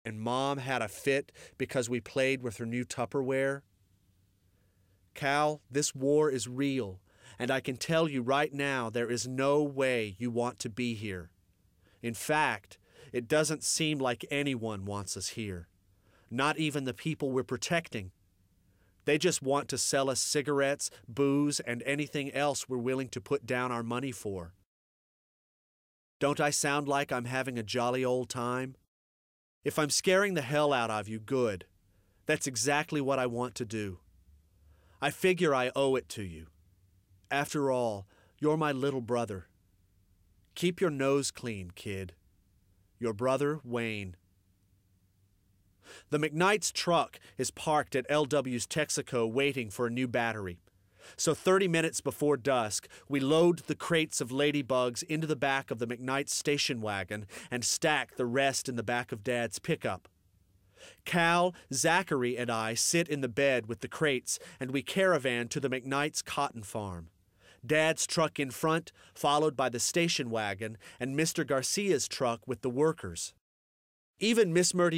and Mom had a fit because we played with her new Tupperware? Cal, this war is real, and I can tell you right now there is no way you want to be here. In fact, it doesn't seem like anyone wants us here. Not even the people we're protecting. They just want to sell us cigarettes, booze, and anything else we're willing to put down our money for. Don't I sound like I'm having a jolly old time? If I'm scaring the hell out of you, good. That's exactly what I want to do. I figure I owe it to you. After all, you're my little brother. Keep your nose clean, kid. Your brother, Wayne. The McKnight's truck is parked at LW's Texaco waiting for a new battery. So 30 minutes before dusk, we load the crates of ladybugs into the back of the McKnight's station wagon and stack the rest in the back of Dad's pickup. Cal, Zachary, and I sit in the bed with the crates and we caravan to the McKnight's cotton farm. Dad's truck in front, followed by the station wagon, and Mr. Garcia's truck with the workers. Even Miss Murdy